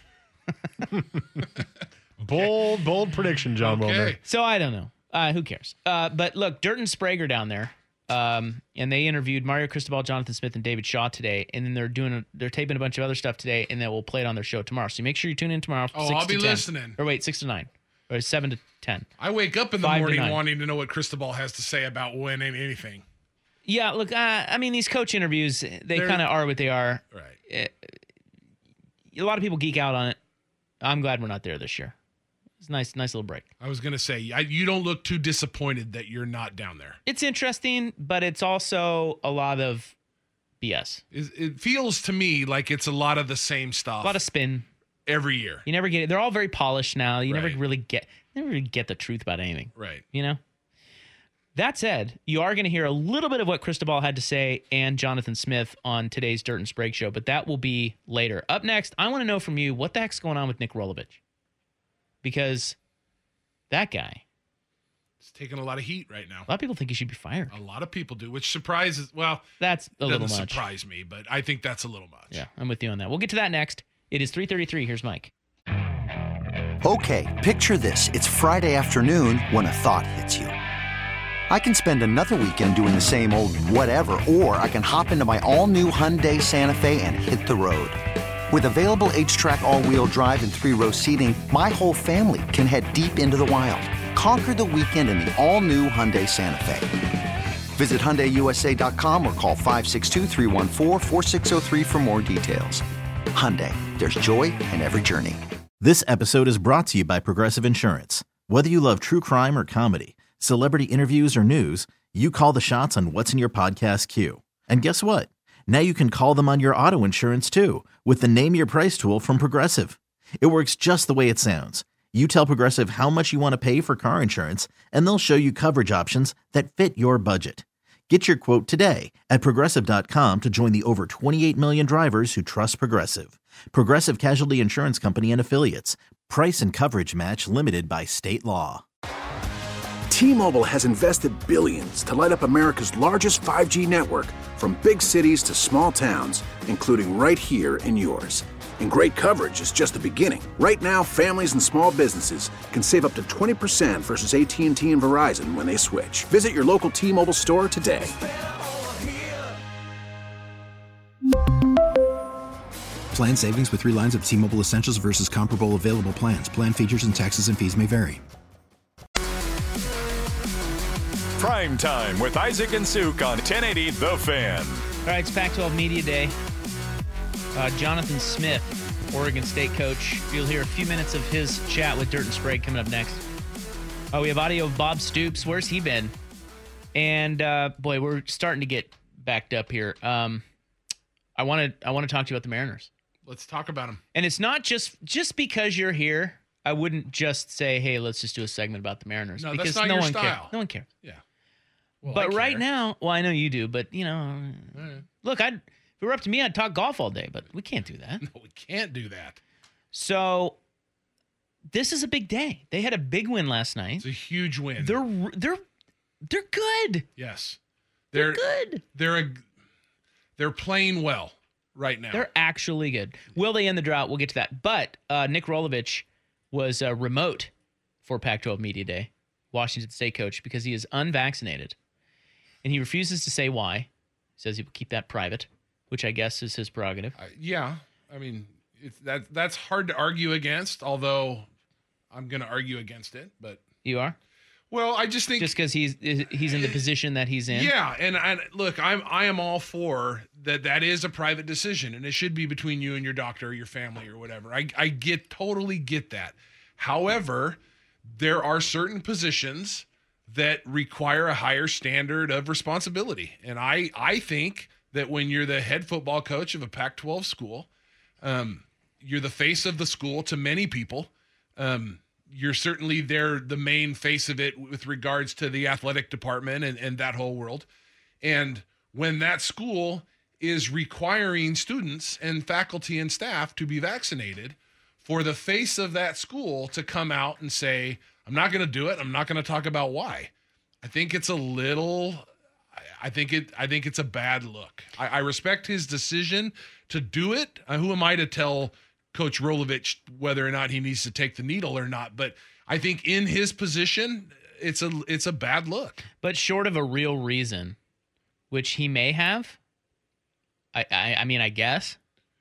Bold, bold prediction, John Okay. Wilner. So I don't know. Uh, who cares? Uh, but look, Dirt and Sprague down there, um, and they interviewed Mario Cristobal, Jonathan Smith, and David Shaw today, and then they're doing a, they're taping a bunch of other stuff today, and then we'll play it on their show tomorrow. So make sure you tune in tomorrow. Oh, six I'll to be ten. listening. Or wait, six to nine, or seven to ten. I wake up in the Five to morning nine. wanting to know what Cristobal has to say about winning anything. Yeah, look, uh, I mean, these coach interviews, they They're- kind of are what they are. Right. A lot of people geek out on it. I'm glad we're not there this year. It's a nice, nice little break. I was going to say, I, you don't look too disappointed that you're not down there. It's interesting, but it's also a lot of B S. It, it feels to me like it's a lot of the same stuff. A lot of spin. Every year. You never get it. They're all very polished now. You Right. never really get never really get the truth about anything. Right. You know? That said, you are going to hear a little bit of what Cristobal had to say and Jonathan Smith on today's Dirt and Sprague show, but that will be later. Up next, I want to know from you what the heck's going on with Nick Rolovich. Because that guy, It's taking a lot of heat right now. a lot of people think he should be fired. A lot of people do, which surprises, well, That's a it little doesn't much. surprise me, but I think that's a little much. Yeah, I'm with you on that. We'll get to that next. It is three thirty-three. Here's Mike. Okay, picture this. It's Friday afternoon when a thought hits you. I can spend another weekend doing the same old whatever, or I can hop into my all-new Hyundai Santa Fe and hit the road. With available H-Track all-wheel drive and three-row seating, my whole family can head deep into the wild. Conquer the weekend in the all-new Hyundai Santa Fe. Visit Hyundai U S A dot com or call five six two, three one four, four six zero three for more details. Hyundai, there's joy in every journey. This episode is brought to you by Progressive Insurance. Whether you love true crime or comedy, celebrity interviews or news, you call the shots on what's in your podcast queue. And guess what? Now you can call them on your auto insurance too with the Name Your Price tool from Progressive. It works just the way it sounds. You tell Progressive how much you want to pay for car insurance, and they'll show you coverage options that fit your budget. Get your quote today at Progressive dot com to join the over twenty-eight million drivers who trust Progressive. Progressive Casualty Insurance Company and Affiliates. Price and coverage match limited by state law. T-Mobile has invested billions to light up America's largest five G network, from big cities to small towns, including right here in yours. And great coverage is just the beginning. Right now, families and small businesses can save up to twenty percent versus A T and T and Verizon when they switch. Visit your local T-Mobile store today. Plan savings with three lines of T-Mobile Essentials versus comparable available plans. Plan features and taxes and fees may vary. Prime Time with Isaac and Suk on ten eighty The Fan. All right, it's Pac twelve Media Day. Uh, Jonathan Smith, Oregon State coach. You'll hear a few minutes of his chat with Dirt and Sprague coming up next. Oh, we have audio of Bob Stoops. Where's he been? And uh, boy, we're starting to get backed up here. Um, I want to I want to talk to you about the Mariners. Let's talk about them. And it's not just just because you're here. I wouldn't just say, "Hey, let's just do a segment about the Mariners," No, because that's not no your one style. cares. No one cares. Yeah. Well, but I right care. now, well, I know you do, but you know, right. look, I'd, if it were up to me, I'd talk golf all day, but we can't do that. No, we can't do that. So this is a big day. They had a big win last night. It's a huge win. They're they're they're good. Yes, they're, they're good. They're a, they're playing well right now. They're actually good. Will they end the drought? We'll get to that. But uh, Nick Rolovich was uh, remote for Pac twelve Media Day, Washington State coach, because he is unvaccinated, and he refuses to say why. He says he will keep that private, which I guess is his prerogative. Uh, yeah, I mean it's, that that's hard to argue against. Although I'm going to argue against it, but you are. Well, I just think just because he's he's in the position that he's in. Yeah, and and look, I'm I am all for that. That is a private decision, and it should be between you and your doctor, or your family, or whatever. I I get totally get that. However, there are certain positions that require a higher standard of responsibility, and I I think that when you're the head football coach of a Pac twelve school, um, you're the face of the school to many people. Um, You're certainly there, the main face of it with regards to the athletic department and, and that whole world. And when that school is requiring students and faculty and staff to be vaccinated, for the face of that school to come out and say, I'm not going to do it, I'm not going to talk about why, I think it's a little, I think it, I think it's a bad look. I, I respect his decision to do it. Uh, who am I to tell Coach Rolovich whether or not he needs to take the needle or not? But I think in his position, it's a it's a bad look. But short of a real reason, which he may have, I I, I mean, I guess.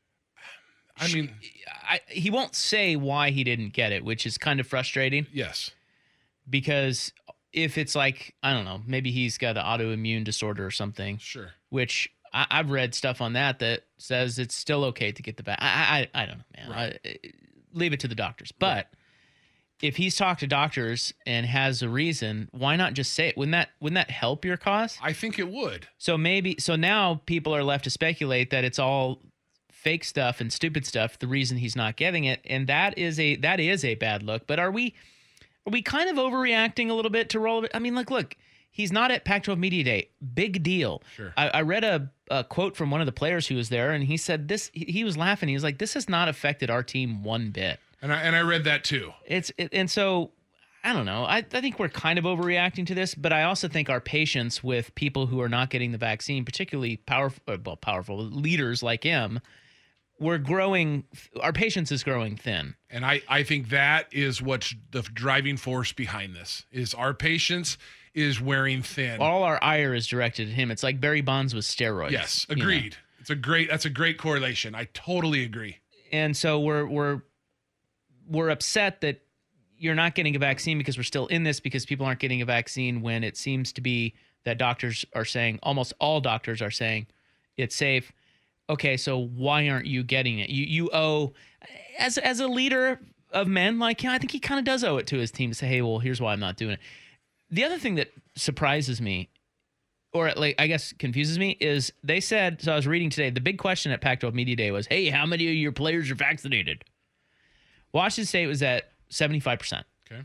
I mean, I, he won't say why he didn't get it, which is kind of frustrating. Yes. Because if it's like, I don't know, maybe he's got an autoimmune disorder or something. Sure. Which I, I've read stuff on that that says it's still okay to get the vaccine. I, I I don't know, man. Right. I, leave it to the doctors. But right. if he's talked to doctors and has a reason, why not just say it? Wouldn't that wouldn't that help your cause? I think it would. So maybe so now people are left to speculate that it's all fake stuff and stupid stuff, the reason he's not getting it, and that is a that is a bad look. But are we are we kind of overreacting a little bit to roll? I mean, like, look, he's not at Pac twelve Media Day. Big deal. Sure. I, I read a, a quote from one of the players who was there, and he said this. He, he was laughing. He was like, "This has not affected our team one bit." And I and I read that too. It's it, and so I don't know. I, I think we're kind of overreacting to this, but I also think our patience with people who are not getting the vaccine, particularly powerful, well, powerful leaders like him, we're growing. Our patience is growing thin. And I, I think that is what's the driving force behind this. Is our patience is wearing thin. All our ire is directed at him. It's like Barry Bonds with steroids. Yes, agreed. You know? It's a great. That's a great correlation. I totally agree. And so we're we're we're upset that you're not getting a vaccine because we're still in this, because people aren't getting a vaccine when it seems to be that doctors are saying, almost all doctors are saying it's safe. Okay, so why aren't you getting it? You you owe, as as a leader of men, like, yeah, I think he kind of does owe it to his team to say, hey, well, here's why I'm not doing it. The other thing that surprises me, or like I guess confuses me, is they said, so I was reading today, the big question at Pac twelve Media Day was, hey, how many of your players are vaccinated? Washington State was at seventy-five percent. Okay.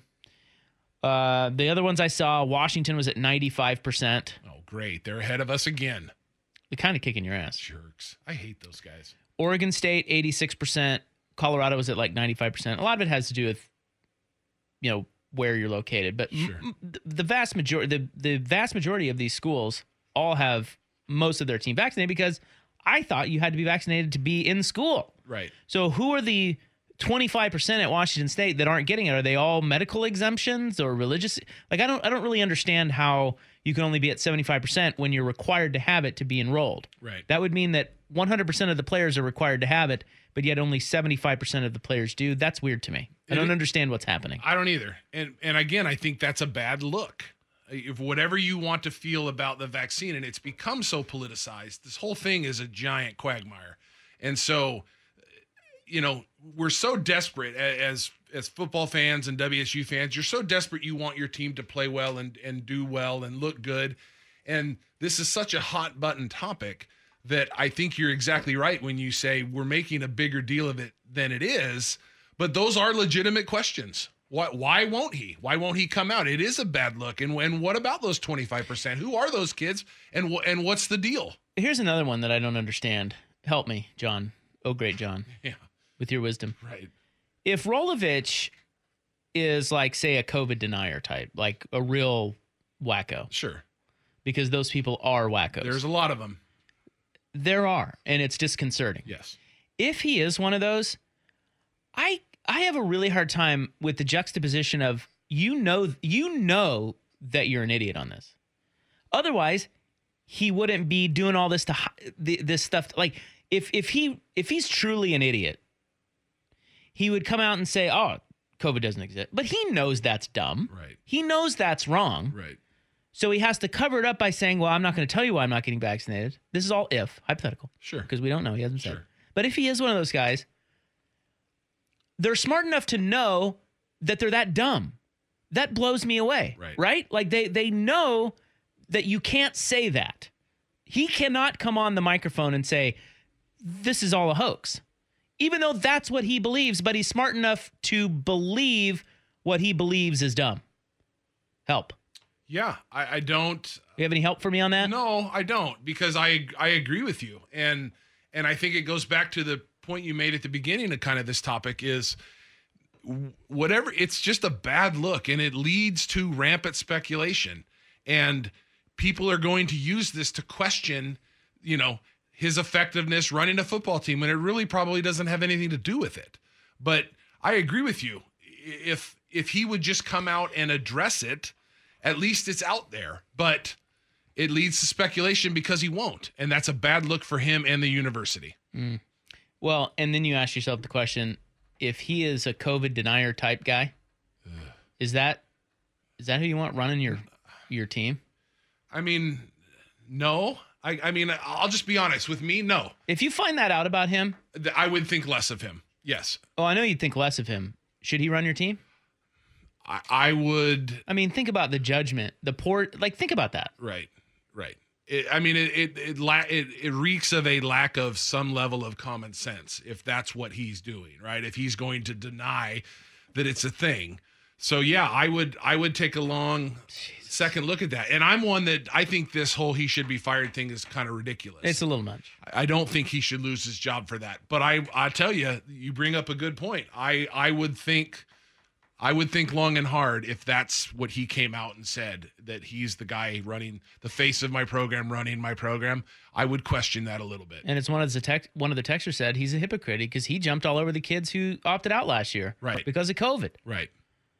Uh, the other ones I saw, Washington was at ninety-five percent. Oh, great. They're ahead of us again. They're kind of kicking your ass. Jerks. I hate those guys. Oregon State, eighty-six percent. Colorado was at like ninety-five percent. A lot of it has to do with, you know, where you're located. But sure. m- the vast majority, the, the vast majority of these schools all have most of their team vaccinated, because I thought you had to be vaccinated to be in school. Right. So who are the twenty-five percent at Washington State that aren't getting it? Are they all medical exemptions or religious? Like, I don't, I don't really understand how you can only be at seventy-five percent when you're required to have it to be enrolled. Right. That would mean that one hundred percent of the players are required to have it, but yet only seventy-five percent of the players do. That's weird to me. I don't it, understand what's happening. I don't either. And and again, I think that's a bad look. If whatever you want to feel about the vaccine, and it's become so politicized, this whole thing is a giant quagmire. And so, you know, we're so desperate as as football fans and W S U fans. You're so desperate, you want your team to play well and, and do well and look good. And this is such a hot button topic that I think you're exactly right when you say we're making a bigger deal of it than it is. But those are legitimate questions. Why, why won't he? Why won't he come out? It is a bad look. And, and what about those twenty-five percent? Who are those kids? And, and what's the deal? Here's another one that I don't understand. Help me, John. Oh, great, John. Yeah. With your wisdom. Right. If Rolovich is like, say, a COVID denier type, like a real wacko. Sure. Because those people are wackos. There's a lot of them. There are, and it's disconcerting. Yes. If he is one of those, I I have a really hard time with the juxtaposition of you know you know that you're an idiot on this. Otherwise, he wouldn't be doing all this to this stuff. Like if if he if he's truly an idiot, he would come out and say, "Oh, COVID doesn't exist," but he knows that's dumb. Right. He knows that's wrong. Right. So he has to cover it up by saying, "Well, I'm not going to tell you why I'm not getting vaccinated." This is all if hypothetical. Sure. Because we don't know. He hasn't said. Sure. But if he is one of those guys, they're smart enough to know that they're that dumb. That blows me away. Right. Right? Like they they know that you can't say that. He cannot come on the microphone and say, "This is all a hoax." Even though that's what he believes, but he's smart enough to believe what he believes is dumb. Help. Yeah, I, I don't. You have any help for me on that? No, I don't, because I I agree with you, and and I think it goes back to the point you made at the beginning of kind of this topic is whatever. It's just a bad look, and it leads to rampant speculation, and people are going to use this to question, you know, his effectiveness running a football team when it really probably doesn't have anything to do with it. But I agree with you. If if he would just come out and address it, at least it's out there. But it leads to speculation because he won't. And that's a bad look for him and the university. Mm. Well, and then you ask yourself the question, if he is a COVID denier type guy, Ugh. is that is that who you want running your your team? I mean, no. I, I mean, I'll just be honest with me. No. If you find that out about him, I would think less of him. Yes. Oh, I know you'd think less of him. Should he run your team? I, I would. I mean, think about the judgment, the poor. Like, think about that. Right. Right. It, I mean, it it it, la- it it reeks of a lack of some level of common sense if that's what he's doing. Right. If he's going to deny that it's a thing. So yeah, I would I would take a long Jesus. second look at that. And I'm one that I think this whole he should be fired thing is kind of ridiculous. It's a little much. I don't think he should lose his job for that. But I I tell you, you bring up a good point. I I would think I would think long and hard if that's what he came out and said, that he's the guy running the face of my program, running my program. I would question that a little bit. And it's one of the tech, one of the texters said he's a hypocrite because he jumped all over the kids who opted out last year, right, because of COVID. Right.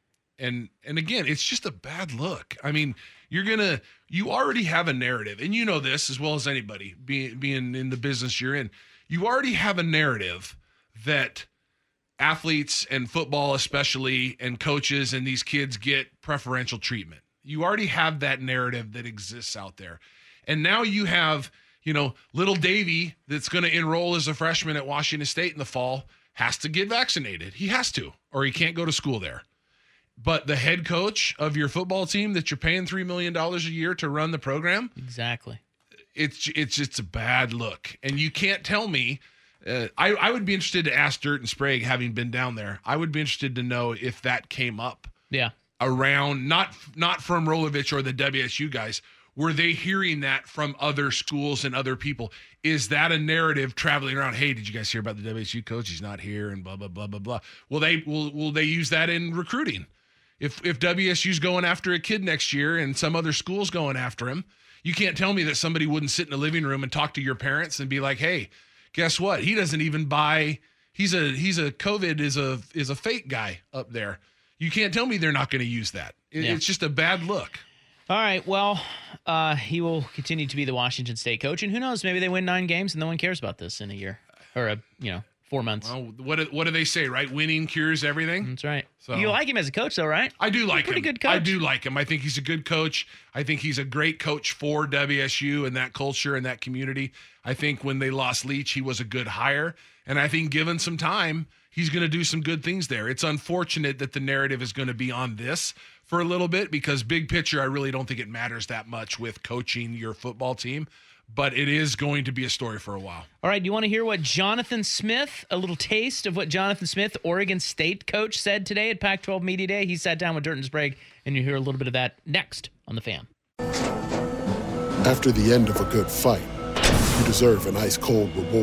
And and again, it's just a bad look. I mean, you're going to – you already have a narrative, and you know this as well as anybody, being, being in the business you're in. You already have a narrative that athletes and football especially and coaches and these kids get preferential treatment. You already have that narrative that exists out there. And now you have, you know, little Davey that's going to enroll as a freshman at Washington State in the fall has to get vaccinated. He has to, or he can't go to school there. But the head coach of your football team that you're paying three million dollars a year to run the program. Exactly. It's it's it's a bad look. And you can't tell me. Uh, I, I would be interested to ask Dirt and Sprague, having been down there. I would be interested to know if that came up. Yeah. Around, not not from Rolovich or the W S U guys. Were they hearing that from other schools and other people? Is that a narrative traveling around? Hey, did you guys hear about the W S U coach? He's not here, and blah blah blah blah blah. Will they will will they use that in recruiting? If if W S U's going after a kid next year and some other school's going after him, you can't tell me that somebody wouldn't sit in a living room and talk to your parents and be like, "Hey, guess what? He doesn't even buy. He's a he's a COVID is a is a fake guy up there." You can't tell me they're not going to use that. It, Yeah. It's just a bad look. All right. Well, uh, he will continue to be the Washington State coach, and who knows? Maybe they win nine games and no one cares about this in a year or a you know four months. Well, what do, what do they say? Right, winning cures everything. That's right. So You like him as a coach, though, right? I do like He's a pretty him. good coach. I do like him. I think he's a good coach. I think he's a great coach for W S U and that culture and that community. I think when they lost Leach, he was a good hire. And I think given some time, he's going to do some good things there. It's unfortunate that the narrative is going to be on this for a little bit because big picture, I really don't think it matters that much with coaching your football team. But it is going to be a story for a while. All right, do you want to hear what Jonathan Smith, a little taste of what Jonathan Smith, Oregon State coach, said today at Pac twelve Media Day? He sat down with Dirt and Sprague, and you hear a little bit of that next on The Fan. After the end of a good fight, you deserve an ice-cold reward.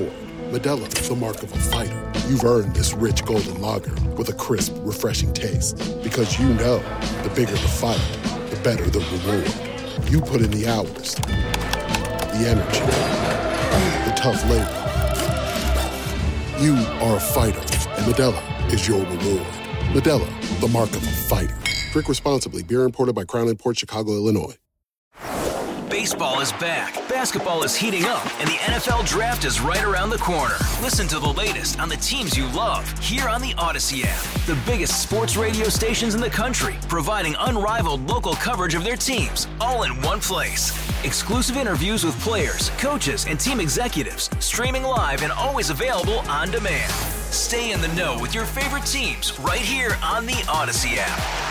Modelo is the mark of a fighter. You've earned this rich golden lager with a crisp, refreshing taste. Because you know, the bigger the fight, the better the reward. You put in the hours, the energy, the tough labor. You are a fighter, and Modelo is your reward. Modelo, the mark of a fighter. Drink responsibly. Beer imported by Crown Imports, Chicago, Illinois. Baseball is back, basketball is heating up, and the N F L Draft is right around the corner. Listen to the latest on the teams you love here on the Odyssey app. The biggest sports radio stations in the country, providing unrivaled local coverage of their teams, all in one place. Exclusive interviews with players, coaches, and team executives, streaming live and always available on demand. Stay in the know with your favorite teams right here on the Odyssey app.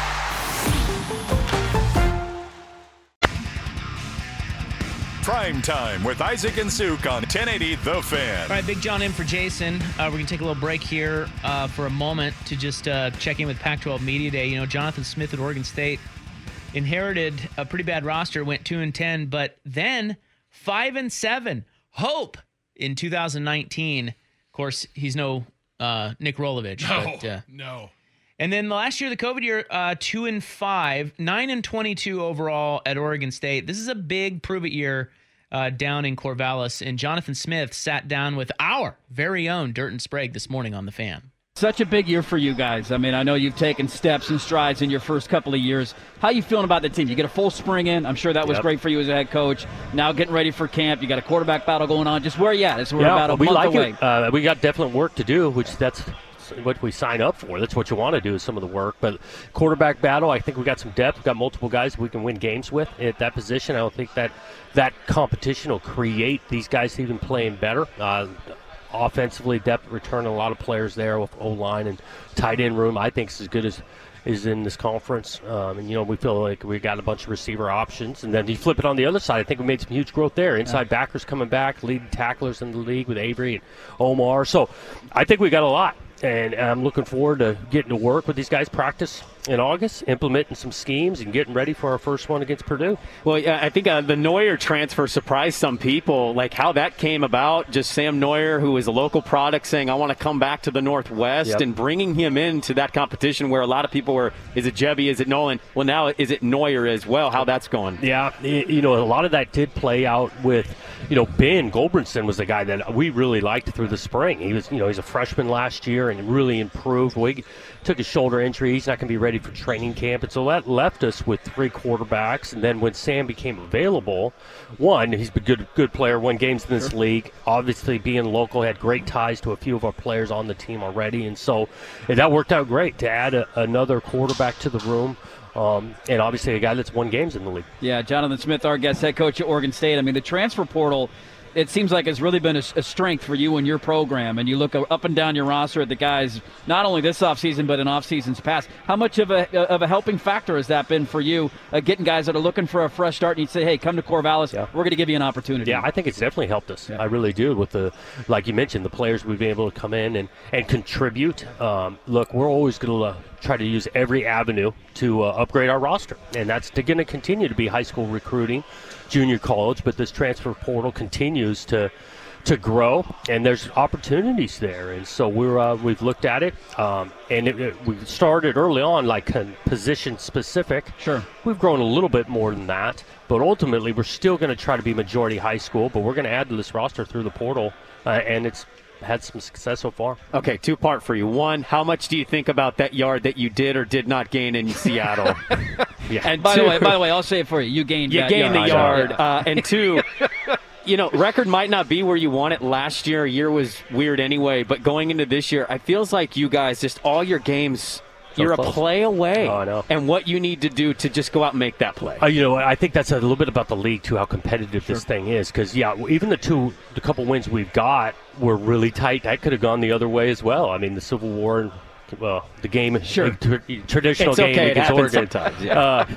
Prime Time with Isaac and Suk on ten eighty The Fan. All right, Big John in for Jason. Uh, we're going to take a little break here uh, for a moment to just uh, check in with Pac twelve Media Day. You know, Jonathan Smith at Oregon State inherited a pretty bad roster, went two and ten, but then five and seven. Hope in two thousand nineteen. Of course, he's no uh, Nick Rolovich. No, but, uh, no. And then the last year, the COVID year, uh, two and five, nine and twenty-two overall at Oregon State. This is a big prove-it year uh, down in Corvallis. And Jonathan Smith sat down with our very own Dirt Sprague this morning on The Fan. Such a big year for you guys. I mean, I know you've taken steps and strides in your first couple of years. How are you feeling about the team? You get a full spring in. I'm sure that was yep. great for you as a head coach. Now getting ready for camp. You got a quarterback battle going on. Just where are you at? It's we're yeah, about a we month like away. It. Uh, we got definite work to do, which that's what we sign up for. That's what you want to do is some of the work. But quarterback battle, I think we got some depth. We've got multiple guys we can win games with at that position. I don't think that that competition will create these guys even playing better. Uh, offensively, depth return, a lot of players there with O-line and tight end room. I think is as good as is in this conference. Um, and, you know, we feel like we got a bunch of receiver options. And then you flip it on the other side. I think we made some huge growth there. Inside yeah. backers coming back, leading tacklers in the league with Avery and Omar. So I think we got a lot. And I'm looking forward to getting to work with these guys, practice in August, implementing some schemes and getting ready for our first one against Purdue. Well, yeah, I think uh, the Neuer transfer surprised some people, like how that came about. Just Sam Neuer, who is a local product, saying, I want to come back to the Northwest, yep. and bringing him into that competition where a lot of people were, is it Jebby, is it Nolan? Well, now is it Neuer as well? How that's going? Yeah, you know, a lot of that did play out with, you know, Ben Goldbrinson was the guy that we really liked through the spring. He was, you know, he's a freshman last year and really improved. We took a shoulder injury. He's not going to be ready for training camp. And so that left us with three quarterbacks. And then when Sam became available, one, he's a good good player, won games in this sure. league. Obviously, being local, had great ties to a few of our players on the team already. And so and that worked out great to add a, another quarterback to the room. Um, and obviously a guy that's won games in the league. Yeah, Jonathan Smith, our guest head coach at Oregon State. I mean, the transfer portal, it seems like it's really been a, a strength for you and your program. And you look up and down your roster at the guys, not only this offseason, but in off seasons past. How much of a of a helping factor has that been for you, uh, getting guys that are looking for a fresh start and you say, hey, come to Corvallis, yeah. we're going to give you an opportunity? Yeah, I think it's definitely helped us. Yeah. I really do. With the, like you mentioned, the players we've been able to come in and, and contribute. Um, look, we're always going to uh, try to use every avenue to uh, upgrade our roster. And that's going to continue to be high school recruiting, junior college, but this transfer portal continues to to grow, and there's opportunities there. And so we're uh, we've looked at it, um, and it, it, we started early on like uh, position specific. Sure. We've grown a little bit more than that, but ultimately we're still going to try to be majority high school, but we're going to add to this roster through the portal, uh, and it's had some success so far. Okay, two part for you. One, how much do you think about that yard that you did or did not gain in Seattle? yeah. And by two, the way, by the way, I'll say it for you. You gained. You that gained yard. the yard. Uh, and two, you know, record might not be where you want it. Last year, year was weird anyway. But going into this year, it feels like you guys just all your games. So You're close. a play away. Oh, I know. And what you need to do to just go out and make that play. Uh, you know, I think that's a little bit about the league, too, how competitive sure. this thing is. Because, yeah, even the two, the couple wins we've got were really tight. That could have gone the other way as well. I mean, the Civil War, well, the game, sure. the tra- traditional it's game okay. against it Oregon. Sometimes, yeah. uh,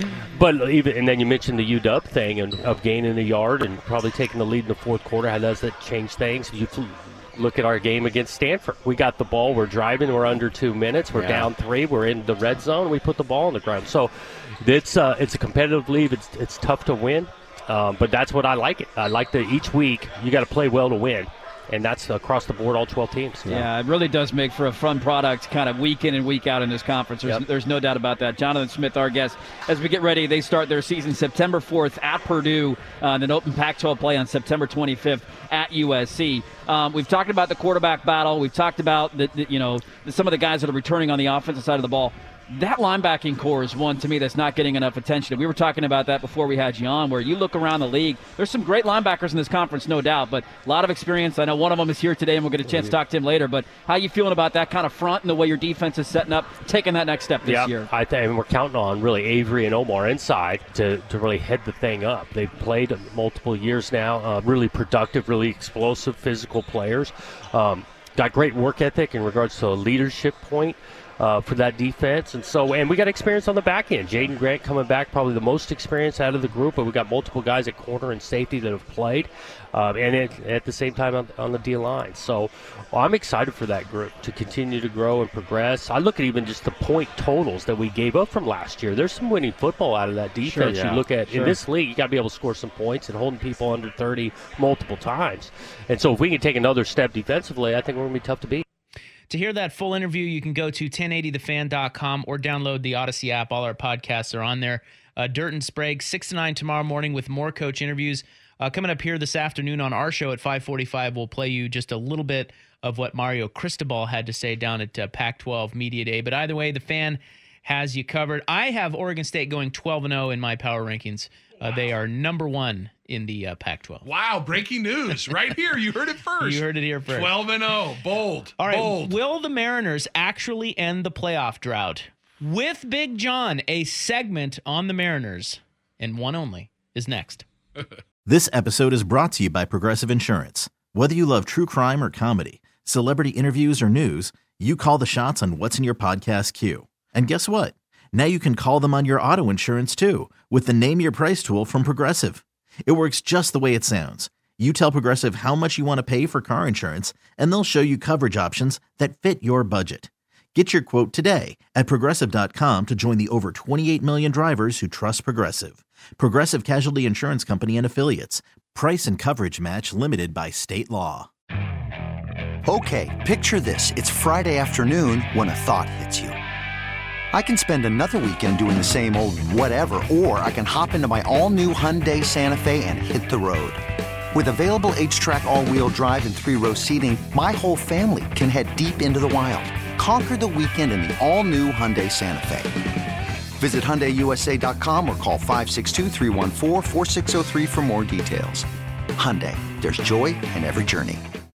but even, and then you mentioned the U W thing and of gaining a yard and probably taking the lead in the fourth quarter. How does that change things? You look at our game against Stanford. We got the ball. We're driving. We're under two minutes. We're yeah. down three. We're in the red zone. We put the ball on the ground. So it's uh, it's a competitive league. It's it's tough to win, um, but that's what I like it. I like that each week you got to play well to win. and that's across the board, all twelve teams. Yeah, yeah, it really does make for a fun product kind of week in and week out in this conference. There's, yep. there's no doubt about that. Jonathan Smith, our guest, as we get ready, they start their season September fourth at Purdue, uh, and then open Pac twelve play on September twenty-fifth at U S C. Um, we've talked about the quarterback battle. We've talked about the, the, you know the, some of the guys that are returning on the offensive side of the ball. That linebacking core is one, to me, that's not getting enough attention. We were talking about that before we had you on, where you look around the league, there's some great linebackers in this conference, no doubt, but a lot of experience. I know one of them is here today, and we'll get a chance to talk to him later, but how you feeling about that kind of front and the way your defense is setting up, taking that next step this yeah, year? I think we're counting on, really, Avery and Omar inside to, to really head the thing up. They've played multiple years now, uh, really productive, really explosive, physical players. Um, got great work ethic in regards to a leadership point. Uh, for that defense, and so and we got experience on the back end. Jaden Grant coming back, probably the most experience out of the group, but we got multiple guys at corner and safety that have played, um, and it, at the same time on, on the D line. So well, I'm excited for that group to continue to grow and progress. I look at even just the point totals that we gave up from last year. There's some winning football out of that defense. Sure, yeah. You look at sure. in this league, you got to be able to score some points and holding people under thirty multiple times. And so if we can take another step defensively, I think we're going to be tough to beat. To hear that full interview, you can go to ten eighty the fan dot com or download the Odyssey app. All our podcasts are on there. Uh, Dirt and Sprague, six to nine tomorrow morning with more coach interviews. Uh, coming up here this afternoon on our show at five forty-five, we'll play you just a little bit of what Mario Cristobal had to say down at uh, Pac twelve Media Day. But either way, the fan has you covered. I have Oregon State going twelve and oh in my power rankings. Uh, wow. They are number one in the uh, Pac twelve. Wow, breaking news right here. You heard it first. You heard it here first. twelve and oh, bold. All right, bold. Will the Mariners actually end the playoff drought? With Big John, a segment on the Mariners, and one only, is next. This episode is brought to you by Progressive Insurance. Whether you love true crime or comedy, celebrity interviews or news, you call the shots on what's in your podcast queue. And guess what? Now you can call them on your auto insurance too, with the Name Your Price tool from Progressive. It works just the way it sounds. You tell Progressive how much you want to pay for car insurance, and they'll show you coverage options that fit your budget. Get your quote today at Progressive dot com to join the over twenty-eight million drivers who trust Progressive. Progressive Casualty Insurance Company and Affiliates. Price and coverage match limited by state law. Okay, picture this. It's Friday afternoon when a thought hits you. I can spend another weekend doing the same old whatever, or I can hop into my all-new Hyundai Santa Fe and hit the road. With available H-Track all-wheel drive and three-row seating, my whole family can head deep into the wild. Conquer the weekend in the all-new Hyundai Santa Fe. Visit Hyundai U S A dot com or call five six two, three one four, four six zero three for more details. Hyundai, there's joy in every journey.